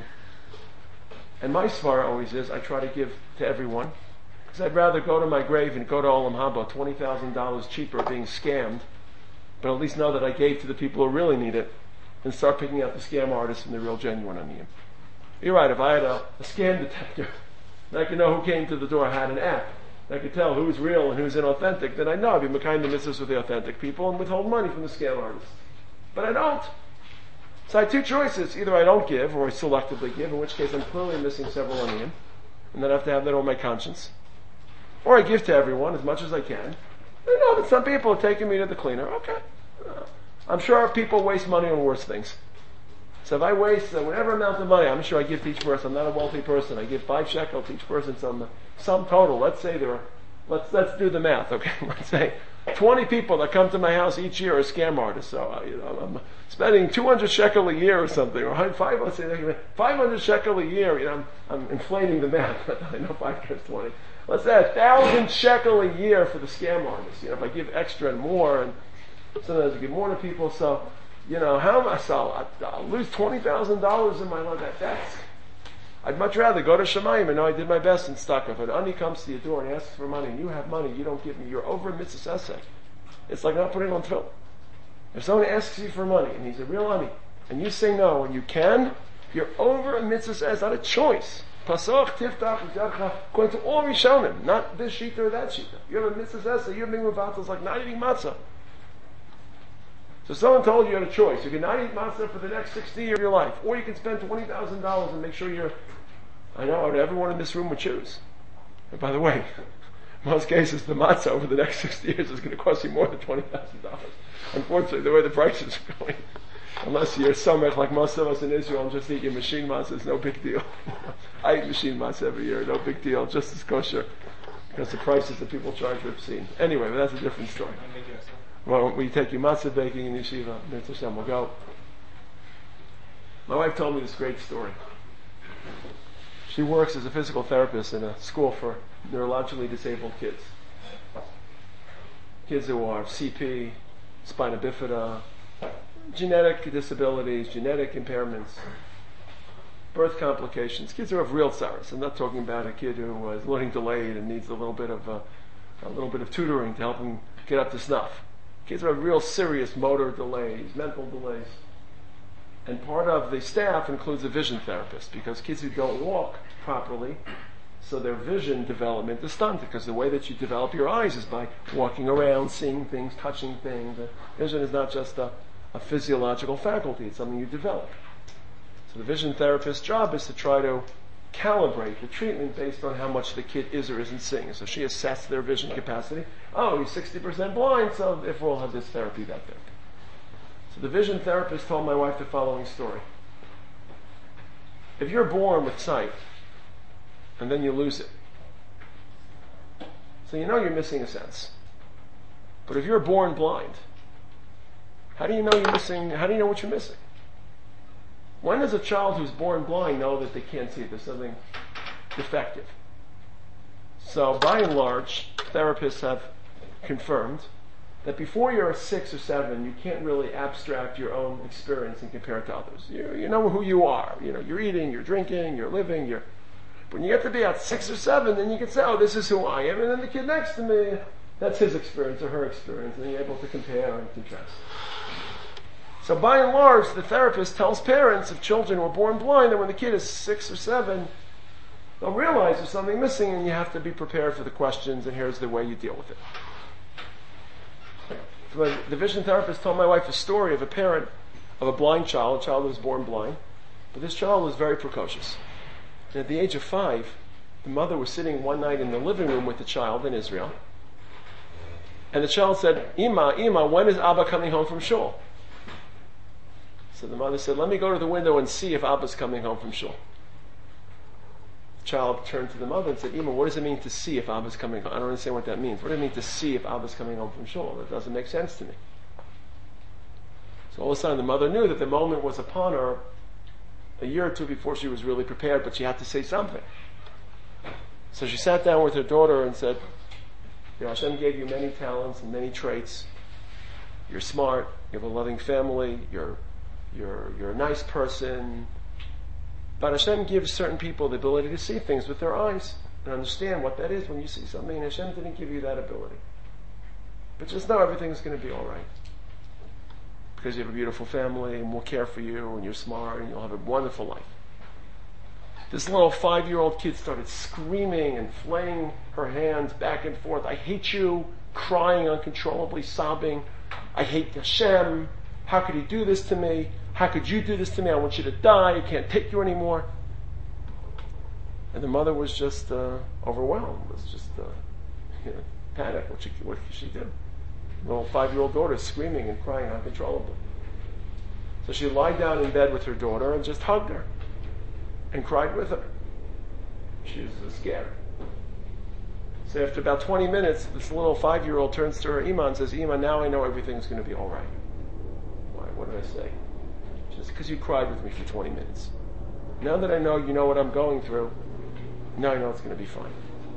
And my svara always is, I try to give to everyone. Because I'd rather go to my grave and go to Olam Haba twenty thousand dollars cheaper being scammed, but at least know that I gave to the people who really need it, and start picking out the scam artists and the real genuine on you. You're right, if I had a, a scam detector, and I could know who came to the door, I had an app, I could tell who's real and who's inauthentic, then I know I'd be Mekayim the mitzvahs with the authentic people and withhold money from the scam artists. But I don't. So I have two choices. Either I don't give, or I selectively give, in which case I'm clearly missing several onion, and then I have to have that on my conscience. Or I give to everyone as much as I can. I know that some people are taking me to the cleaner. Okay. Uh, I'm sure people waste money on worse things. So if I waste uh, whatever amount of money, I'm sure I give to each person. I'm not a wealthy person. I give five shekel to each person. Some some total. Let's say there are. Let's let's do the math. Okay. Let's say twenty people that come to my house each year are scam artists. So uh, you know, I'm spending two hundred shekel a year or something, or five. Let's say five hundred shekel a year. You know, I'm, I'm inflating the math. I know five times twenty. Let's say a thousand shekel a year for the scam artists. You know, if I give extra and more, and sometimes I give more to people. So, you know, how am I? So I'll, I'll lose twenty thousand dollars in my life. That, that's. I'd much rather go to Shemayim and know I did my best in Stuck. If an ani comes to your door and asks for money, and you have money, you don't give me, you're over mitzvah essay. It's like not putting on tefillin. If someone asks you for money, and he's a real ani, and you say no, and you can, you're over a mitzvah essay. It's not a choice. Pasach, tiftach, according to all Rishonim, not this shita or that shita. You have a mitzvah essay, you're being mevatel, it's like not eating matzah. So someone told you you had a choice. You can not eat matzah for the next sixty years of your life, or you can spend twenty thousand dollars and make sure you're, I know everyone in this room would choose. And by the way, in most cases the matzah over the next sixty years is going to cost you more than twenty thousand dollars. Unfortunately, the way the prices are going. Unless you're somewhere like most of us in Israel and just eat your machine matzah, it's no big deal. I eat machine matzah every year, no big deal, just as kosher. Because the prices that people charge are obscene. Anyway, but that's a different story. Well, we take your matzah baking in yeshiva, Mitzvah Hashem, we'll go. My wife told me this great story. She works as a physical therapist in a school for neurologically disabled kids. Kids who are C P, spina bifida, genetic disabilities, genetic impairments, birth complications. Kids who have real tsaras. I'm not talking about a kid who is learning delayed and needs a little bit of uh, a little bit of tutoring to help him get up to snuff. Kids who have real serious motor delays, mental delays. And part of the staff includes a vision therapist, because kids who don't walk properly, so their vision development is stunted, because the way that you develop your eyes is by walking around, seeing things, touching things. Vision is not just a, a physiological faculty, it's something you develop. So the vision therapist's job is to try to calibrate the treatment based on how much the kid is or isn't seeing. So she assesses their vision capacity. Oh, he's sixty percent blind, so therefore we'll have this therapy, that therapy. So the vision therapist told my wife the following story. If you're born with sight, and then you lose it, so you know you're missing a sense. But if you're born blind, how do you know you're missing, how do you know what you're missing? When does a child who's born blind know that they can't see it? There's something defective. So by and large, therapists have confirmed that before you're six or seven, you can't really abstract your own experience and compare it to others. You, you know who you are. You know, you're eating, you're drinking, you're living, you're... When you get to be at six or seven, then you can say, oh, this is who I am, and then the kid next to me, that's his experience or her experience, and you're able to compare and contrast. So by and large, the therapist tells parents of children who are born blind that when the kid is six or seven, they'll realize there's something missing, and you have to be prepared for the questions, and here's the way you deal with it. So the vision therapist told my wife a story of a parent of a blind child, a child who was born blind, but this child was very precocious. And at the age of five, the mother was sitting one night in the living room with the child in Israel, and the child said, Ima, Ima, when is Abba coming home from shul? So the mother said, let me go to the window and see if Abba's coming home from shul. The child turned to the mother and said, Ima, what does it mean to see if Abba's coming home? I don't understand what that means. What does it mean to see if Abba's coming home from shul? That doesn't make sense to me. So all of a sudden the mother knew that the moment was upon her a year or two before she was really prepared, but she had to say something. So she sat down with her daughter and said, you know, Hashem gave you many talents and many traits. You're smart, you have a loving family, you're You're, you're a nice person, but Hashem gives certain people the ability to see things with their eyes and understand what that is when you see something, and Hashem didn't give you that ability. But just know everything's going to be alright. Because you have a beautiful family, and we'll care for you, and you're smart, and you'll have a wonderful life. This little five-year-old kid started screaming and flaying her hands back and forth. I hate you, crying uncontrollably, sobbing. I hate Hashem. How could he do this to me? How could you do this to me? I want you to die. I can't take you anymore. And the mother was just uh, overwhelmed. Was just uh, you know, panicked. What she what could she do? The little five-year-old daughter is screaming and crying uncontrollably. So she lied down in bed with her daughter and just hugged her and cried with her. She was uh, scared. So after about twenty minutes, this little five-year-old turns to her Ima and says, Ima, now I know everything's going to be all right. What did I say? Just because you cried with me for twenty minutes. Now that I know you know what I'm going through, now I know it's going to be fine.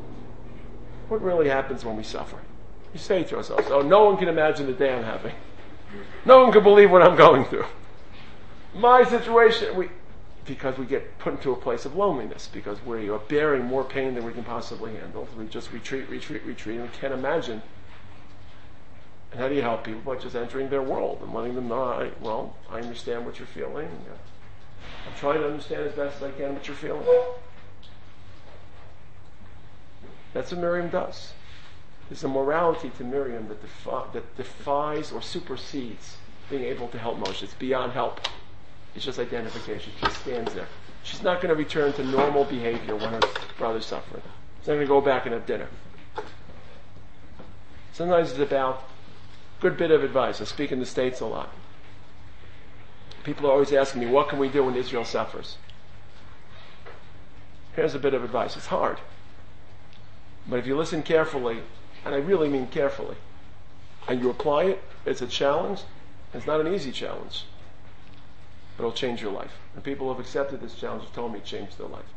What really happens when we suffer? We say to ourselves, oh, no one can imagine the day I'm having. No one can believe what I'm going through. My situation, we, because we get put into a place of loneliness, because we are bearing more pain than we can possibly handle. We just retreat, retreat, retreat, and we can't imagine. And how do you help people? By just entering their world and letting them know, I, well, I understand what you're feeling. I'm trying to understand as best as I can what you're feeling. That's what Miriam does. There's a morality to Miriam that, defi- that defies or supersedes being able to help Moshe. It's beyond help. It's just identification. She stands there. She's not going to return to normal behavior when her brother's suffering. She's not going to go back and have dinner. Sometimes it's about good bit of advice. I speak in the States a lot. People are always asking me, what can we do when Israel suffers? Here's a bit of advice. It's hard. But if you listen carefully, and I really mean carefully, and you apply it, it's a challenge. It's not an easy challenge. But it'll change your life. And people who have accepted this challenge have told me it changed their life.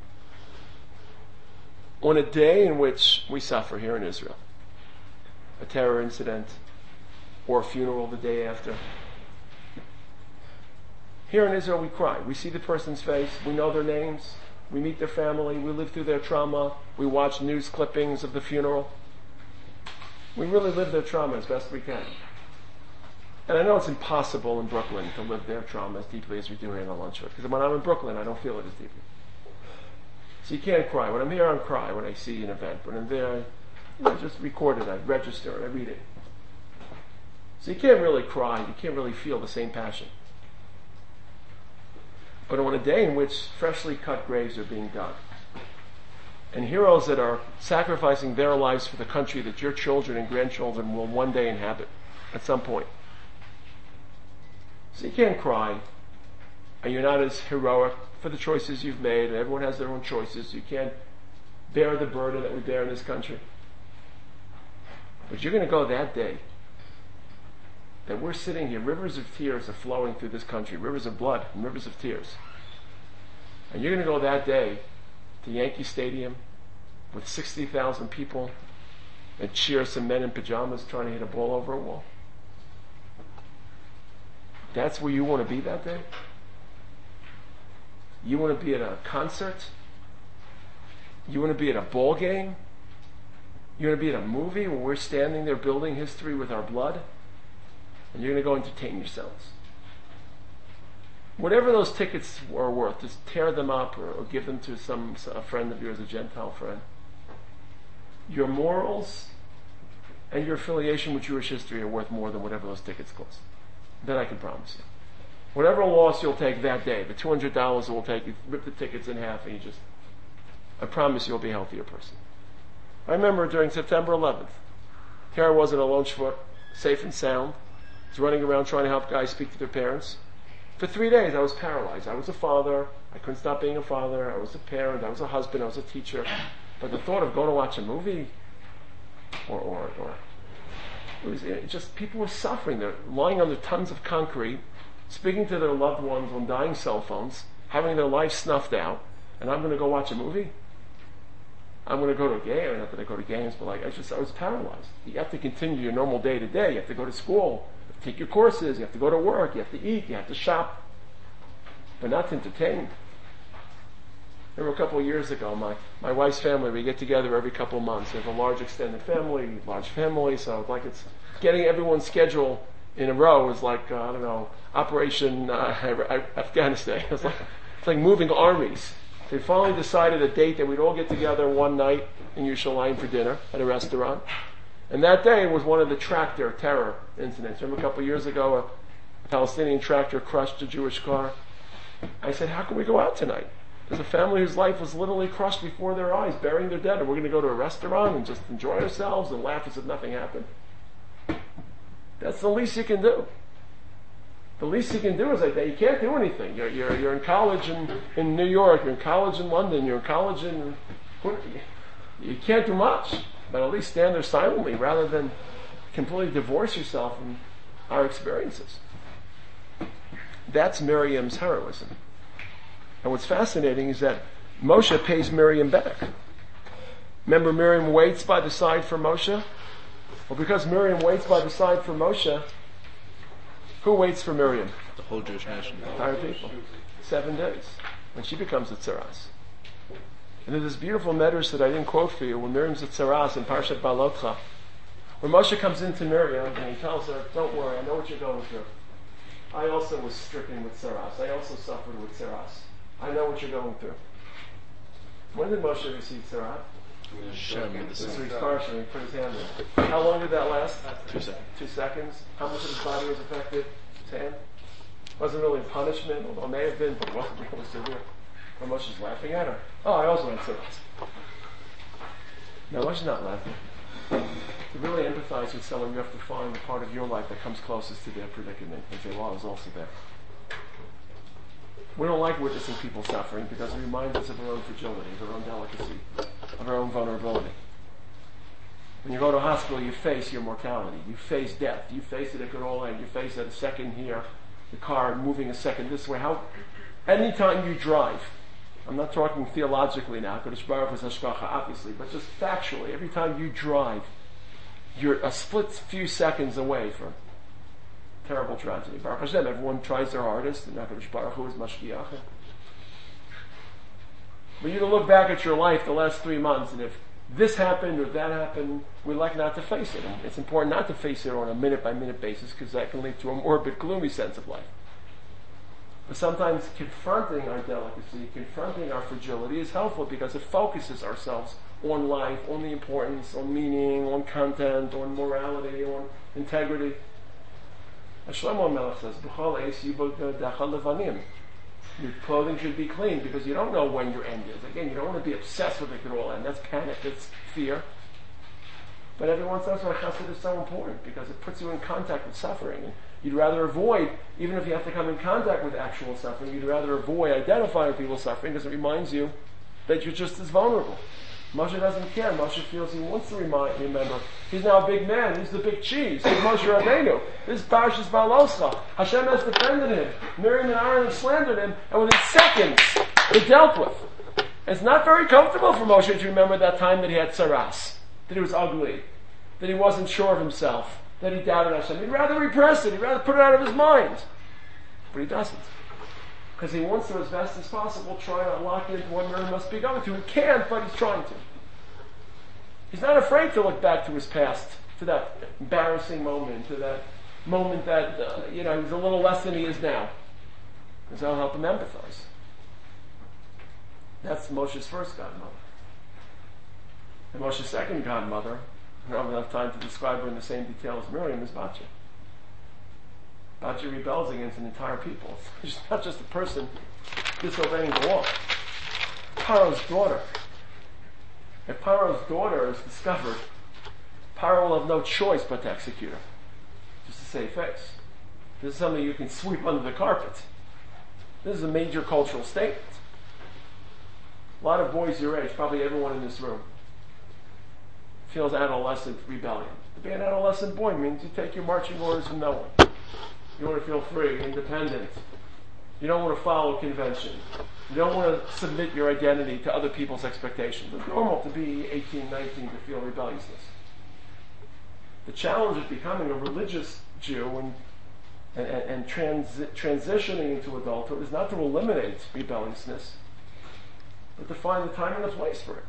On a day in which we suffer here in Israel, a terror incident, or a funeral the day after. Here in Israel we cry. We see the person's face, we know their names, we meet their family, we live through their trauma, we watch news clippings of the funeral. We really live their trauma as best we can. And I know it's impossible in Brooklyn to live their trauma as deeply as we do here in the Lunchwood, because when I'm in Brooklyn I don't feel it as deeply. So you can't cry. When I'm here I cry when I see an event. When I'm there, I you know, just record it, I register it, I read it. So you can't really cry, you can't really feel the same passion. But on a day in which freshly cut graves are being dug, and heroes that are sacrificing their lives for the country that your children and grandchildren will one day inhabit at some point. So you can't cry, and you're not as heroic for the choices you've made, and everyone has their own choices. You can't bear the burden that we bear in this country. But you're going to go that day that we're sitting here, rivers of tears are flowing through this country, rivers of blood and rivers of tears. And you're going to go that day to Yankee Stadium with sixty thousand people and cheer some men in pajamas trying to hit a ball over a wall. That's where you want to be that day? You want to be at a concert? You want to be at a ball game? You want to be at a movie where we're standing there building history with our blood? And you're going to go entertain yourselves. Whatever those tickets are worth, just tear them up or, or give them to some a friend of yours, a Gentile friend. Your morals and your affiliation with Jewish history are worth more than whatever those tickets cost. That I can promise you. Whatever loss you'll take that day, the two hundred dollars it will take, you rip the tickets in half and you just, I promise you'll be a healthier person. I remember during September eleventh, here I was in a Lunchwood, safe and sound. I was running around trying to help guys speak to their parents. For three days I was paralyzed. I was a father. I couldn't stop being a father. I was a parent. I was a husband. I was a teacher. But the thought of going to watch a movie, or, or, or, it was it just, people were suffering. They're lying under tons of concrete, speaking to their loved ones on dying cell phones, having their life snuffed out, and I'm going to go watch a movie? I'm going to go to a game, not that I go to games, but like I just, I was paralyzed. You have to continue your normal day to day. You have to go to school, you have to take your courses, you have to go to work, you have to eat, you have to shop, but not to entertain. Remember a couple of years ago, my, my wife's family, we get together every couple of months. We have a large extended family, large family, so like it's getting everyone's schedule in a row is like, uh, I don't know, Operation uh, Afghanistan. It's like, it's like moving armies. They finally decided a date that we'd all get together one night in Yerushalayim for dinner at a restaurant. And that day was one of the tractor terror incidents. Remember a couple of years ago, a Palestinian tractor crushed a Jewish car? I said, how can we go out tonight? There's a family whose life was literally crushed before their eyes, burying their dead, and we're going to go to a restaurant and just enjoy ourselves and laugh as if nothing happened. That's the least you can do. The least you can do is like that. You can't do anything. You're, you're, you're in college in, in New York, you're in college in London, you're in college in... You can't do much, but at least stand there silently rather than completely divorce yourself from our experiences. That's Miriam's heroism. And what's fascinating is that Moshe pays Miriam back. Remember, Miriam waits by the side for Moshe? Well, because Miriam waits by the side for Moshe, who waits for Miriam? The whole Jewish nation. The entire people. Seven days. When she becomes a tzaras. And there's this beautiful medrash that I didn't quote for you, when Miriam's a tzaras in Parshat Balotcha, when Moshe comes into Miriam and he tells her, don't worry, I know what you're going through. I also was stricken with tzaras. I also suffered with tzaras. I know what you're going through. When did Moshe receive tzarat? This week's parsha, he put his hand in. How long did that last? Two seconds. Two seconds. How much of his body was affected? His hand? Wasn't really punishment, although it may have been, but it wasn't really severe. And Moshe's laughing at her. Oh, I also had tzarat. No, Moshe's not laughing. To really empathize with someone, you have to find the part of your life that comes closest to their predicament and say, well, I was also there. We don't like witnessing people suffering because it reminds us of our own fragility, of our own delicacy, of our own vulnerability. When you go to a hospital, you face your mortality. You face death. You face it, it could all end. You face it a second here, the car moving a second this way. How? Anytime you drive, I'm not talking theologically now, Kodesh Baruch Hu is Hashgacha, obviously, but just factually, every time you drive, you're a split few seconds away from terrible tragedy. Baruch Hashem, everyone tries their hardest, and HaKadosh Baruch Hu is mashgiach. But you can look back at your life the last three months, and if this happened or that happened, we like not to face it. And it's important not to face it on a minute-by-minute basis, because that can lead to a morbid, gloomy sense of life. But sometimes confronting our delicacy, confronting our fragility is helpful, because it focuses ourselves on life, on the importance, on meaning, on content, on morality, on integrity. As Shlomo Melech says, "B'chol eis yibod dachal levanim." Your clothing should be clean, because you don't know when your end is. Again, you don't want to be obsessed with it could all end. That's panic, that's fear. But every once in a while, chesed is so important, because it puts you in contact with suffering. And you'd rather avoid, even if you have to come in contact with actual suffering, you'd rather avoid identifying people's suffering, because it reminds you that you're just as vulnerable. Moshe doesn't care. Moshe feels he wants to remind, remember. He's now a big man. He's the big cheese. He's Moshe Rabbeinu. This is Parshas Baloscha. Hashem has defended him. Miriam and Aaron have slandered him, and within seconds, they're dealt with. It's not very comfortable for Moshe to remember that time that he had saras, that he was ugly, that he wasn't sure of himself, that he doubted Hashem. He'd rather repress it. He'd rather put it out of his mind. But he doesn't. Because he wants to, as best as possible, try to lock into what Miriam must be going through. He can't, but he's trying to. He's not afraid to look back to his past, to that embarrassing moment, to that moment that, uh, you know, he was a little less than he is now. Because that'll help him empathize. That's Moshe's first godmother. And Moshe's second godmother, I don't have enough time to describe her in the same detail as Miriam, is Batya. Batya rebels against an entire people. It's not just a person disobeying the law. Paro's daughter. If Paro's daughter is discovered, Paro will have no choice but to execute her. Just to save face. This is something you can sweep under the carpet. This is a major cultural statement. A lot of boys your age, probably everyone in this room, feels adolescent rebellion. To be an adolescent boy means you take your marching orders from no one. You want to feel free, independent. You don't want to follow convention. You don't want to submit your identity to other people's expectations. It's normal to be eighteen, nineteen to feel rebelliousness. The challenge of becoming a religious Jew and, and, and transi- transitioning into adulthood is not to eliminate rebelliousness, but to find the time and the place for it.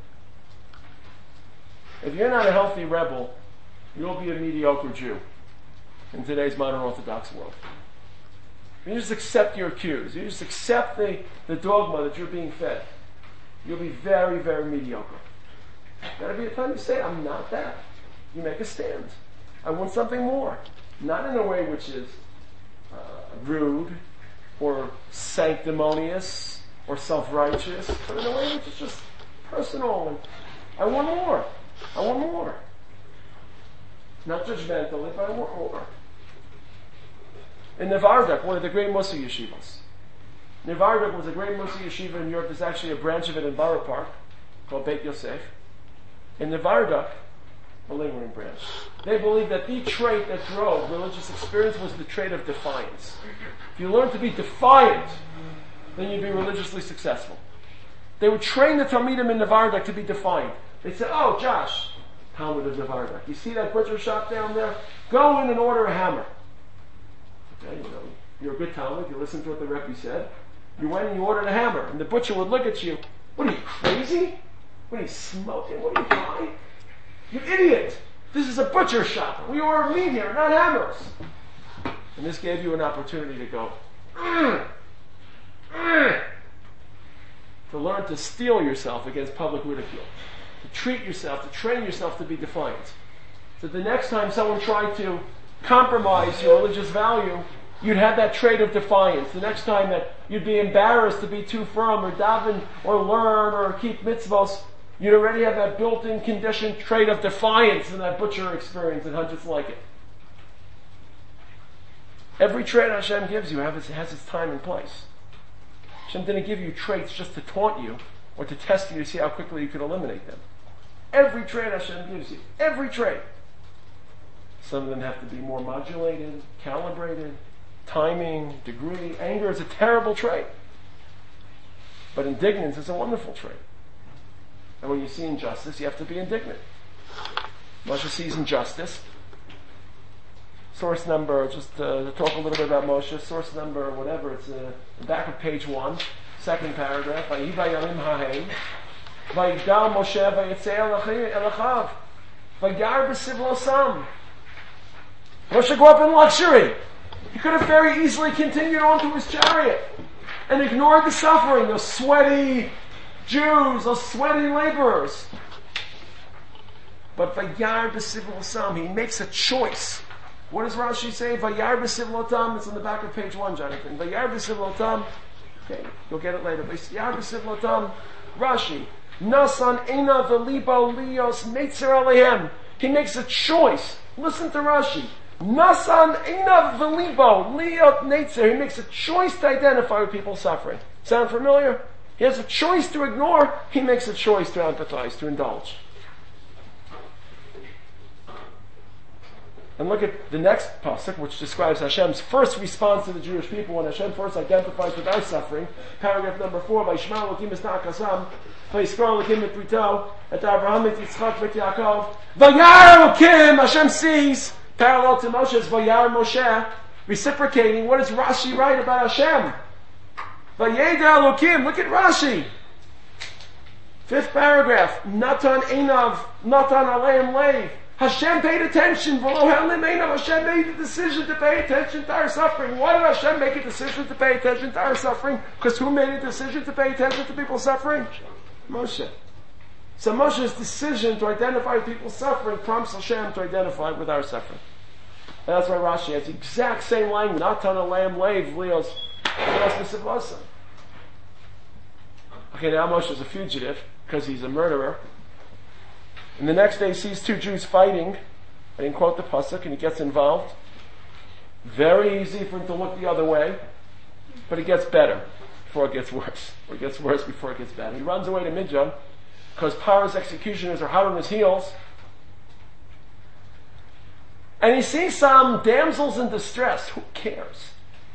If you're not a healthy rebel, you'll be a mediocre Jew in today's modern Orthodox world. You just accept your cues. You just accept the, the dogma that you're being fed. You'll be very, very mediocre. There'll be a time you say, I'm not that. You make a stand. I want something more. Not in a way which is uh, rude or sanctimonious or self-righteous, but in a way which is just personal. And I want more. I want more. Not judgmentally, but I want more. In Nevardak, one of the great Mussar yeshivas. Nevardak was a great Mussar yeshiva in Europe. There's actually a branch of it in Borough Park called Beit Yosef. In Nevardak, a lingering branch, they believed that the trait that drove religious experience was the trait of defiance. If you learn to be defiant, then you'd be religiously successful. They would train the Talmidim in Nevardak to be defiant. They'd say, oh, Josh, Talmud of Nevardak, you see that butcher shop down there? Go in and order a hammer. Okay, you know, you're a good Talmud, you listen to what the Rebbe said. You went and you ordered a hammer, and the butcher would look at you. What are you, crazy? What are you, smoking? What are you buying? You idiot! This is a butcher shop. We order meat here, not hammers. And this gave you an opportunity to go, mm, mm, to learn to steel yourself against public ridicule, to treat yourself, to train yourself to be defiant. So the next time someone tried to compromise your religious value, you'd have that trait of defiance. The next time that you'd be embarrassed to be too firm or daven or learn or keep mitzvos, you'd already have that built-in conditioned trait of defiance in that butcher experience and hundreds like it. Every trait Hashem gives you has its time and place. Hashem didn't give you traits just to taunt you or to test you to see how quickly you could eliminate them. Every trait Hashem gives you. Every trait. Some of them have to be more modulated, calibrated, timing, degree. Anger is a terrible trait. But indignance is a wonderful trait. And when you see injustice, you have to be indignant. Moshe sees injustice. source number, just uh, to talk a little bit about Moshe, source number, whatever, it's uh, the back of page one, second paragraph. Vayihi bayamim hahem, vayigdal Moshe vayitzei el achav, vayar b'sivlosam. Moshe grew up in luxury. He could have very easily continued on to his chariot and ignored the suffering, those sweaty Jews, those sweaty laborers. But Vayar b'sivlosam, he makes a choice. What does Rashi say? Vayar b'sivlotam, it's on the back of page one, Jonathan. Vayar b'sivlotam, okay, you'll get it later. Vayar b'sivlotam, Rashi, Nasan eina v'libo lios netzer alehem. He makes a choice. Listen to Rashi. Nasan eina v'libo liot netzer. He makes a choice to identify with people suffering. Sound familiar? He has a choice to ignore. He makes a choice to empathize, to indulge. And look at the next pasuk, which describes Hashem's first response to the Jewish people when Hashem first identifies with our suffering. Paragraph number four: Vayishma Elokim es na'akasam, Vayiskor Elokim et brito, et Avraham et Yitzchak et Yaakov. Vayar Elokim, Hashem sees, parallel to Moshe's Vayar Moshe, reciprocating. What does Rashi write about Hashem? Vayeda Elokim. Look at Rashi. Fifth paragraph: Natan Einav, Natan Aleim Leiv. Hashem paid attention. Hashem made the decision to pay attention to our suffering. Why did Hashem make a decision to pay attention to our suffering? Because who made a decision to pay attention to people's suffering? Moshe. So Moshe's decision to identify with people's suffering prompts Hashem to identify with our suffering. And that's why Rashi has the exact same language. Natan Aleim Leiv Leos Leos. Okay, now Moshe is a fugitive because he's a murderer. And the next day he sees two Jews fighting. I didn't quote the pasuk, and he gets involved. Very easy for him to look the other way, but it gets better before it gets worse. Or it gets worse before it gets better. He runs away to Midian because Paro's executioners are hot on his heels. And he sees some damsels in distress. Who cares?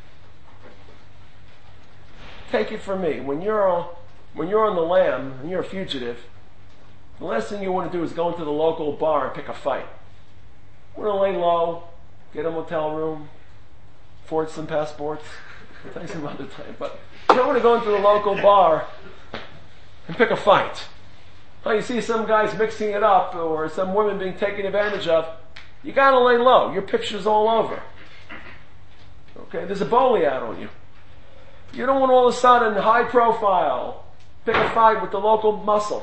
Take it from me. When you're when you're on the lam and you're a fugitive, the last thing you want to do is go into the local bar and pick a fight. You want to lay low, get a motel room, forge some passports. I'll tell you some other time. But you don't want to go into the local bar and pick a fight. Oh, you see some guys mixing it up or some women being taken advantage of. You got to lay low. Your picture's all over. Okay, there's a bully out on you. You don't want all of a sudden high profile pick a fight with the local muscle.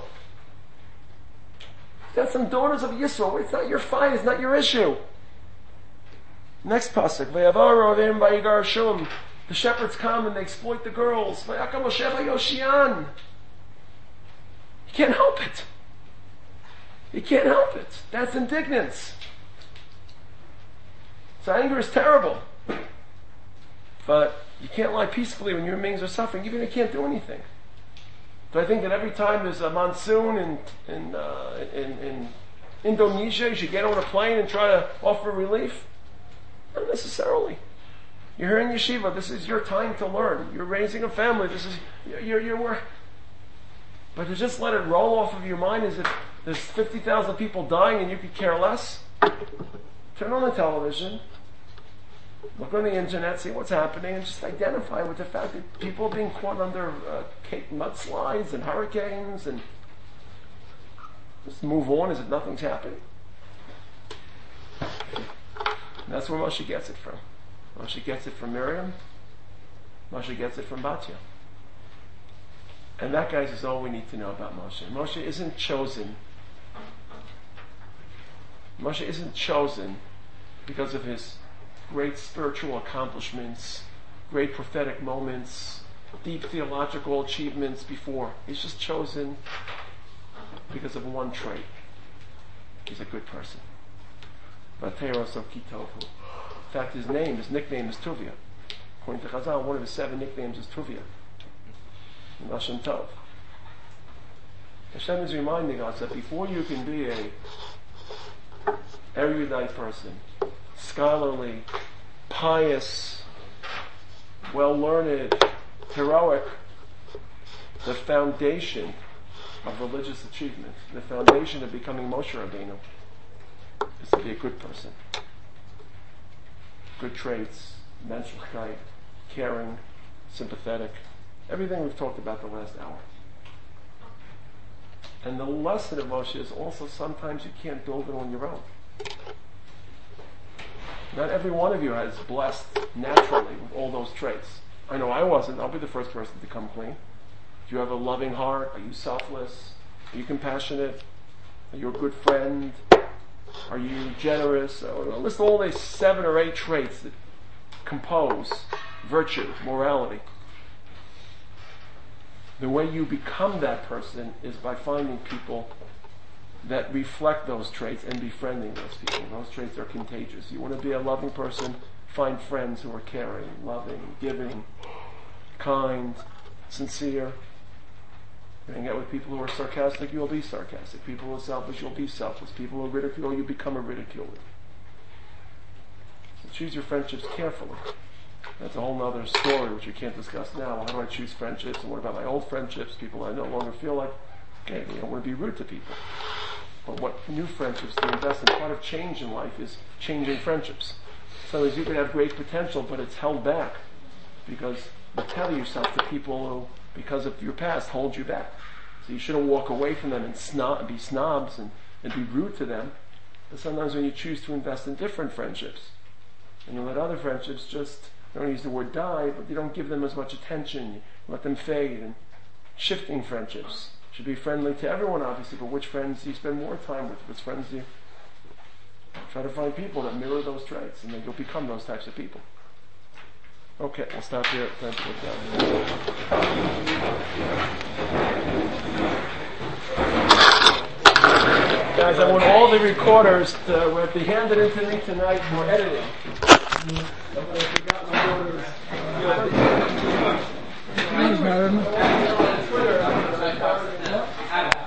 That's some daughters of Yisrael. It's not your fight. It's not your issue. Next pasuk. The shepherds come and they exploit the girls. You can't help it. You can't help it. That's indignance. So anger is terrible. But you can't lie peacefully when human beings are suffering, even if you can't do anything. Do I think that every time there's a monsoon in in, uh, in in Indonesia, you should get on a plane and try to offer relief? Not necessarily. You're here in yeshiva. This is your time to learn. You're raising a family. This is you're you're work. But to just let it roll off of your mind as if there's fifty thousand people dying and you could care less. Turn on the television. Look on the internet, see what's happening, and just identify with the fact that people are being caught under uh, cake mudslides and hurricanes, and just move on as if nothing's happening. And that's where Moshe gets it from. Moshe gets it from Miriam. Moshe gets it from Batya. And that, guys, is all we need to know about Moshe. Moshe isn't chosen. Moshe isn't chosen because of his great spiritual accomplishments, great prophetic moments, deep theological achievements before. He's just chosen because of one trait. He's a good person. In fact, his name, his nickname is Tuvia. According to Chazal, one of his seven nicknames is Tuvia. Lashon Tov. Hashem is reminding us that before you can be a erudite person, scholarly, pious, well-learned, heroic, the foundation of religious achievement, the foundation of becoming Moshe Rabbeinu, is to be a good person. good traits, menschlichkeit, caring, sympathetic, everything we've talked about the last hour. And the lesson of Moshe is also sometimes you can't build it on your own. Not every one of you has blessed naturally with all those traits. I know I wasn't. I'll be the first person to come clean. Do you have a loving heart? Are you selfless? Are you compassionate? Are you a good friend? Are you generous? List all these seven or eight traits that compose virtue, morality. The way you become that person is by finding people that reflect those traits and befriending those people. Those traits are contagious. You want to be a loving person, find friends who are caring, loving, giving, kind, sincere. You hang out with people who are sarcastic, you'll be sarcastic. People who are selfish, you'll be selfless. People who ridicule, you become a ridiculer. So choose your friendships carefully. That's a whole other story which we can't discuss now. How do I choose friendships? And what about my old friendships? People I no longer feel like. Okay, you don't want to be rude to people. But what new friendships to invest in? Part of change in life is changing friendships. Sometimes you can have great potential, but it's held back because you tell yourself that people who, because of your past, hold you back. So you shouldn't walk away from them and snob, be snobs and, and be rude to them. But sometimes when you choose to invest in different friendships, and you let other friendships just, I don't use the word die, but you don't give them as much attention. You let them fade. And shifting friendships should be friendly to everyone, obviously, but which friends do you spend more time with? Which friends do you try to find people that mirror those traits, and then you'll become those types of people. Okay, we'll stop here. Time to look down. Guys, I want all the recorders to be handed in to me tonight for editing. Thanks, madam.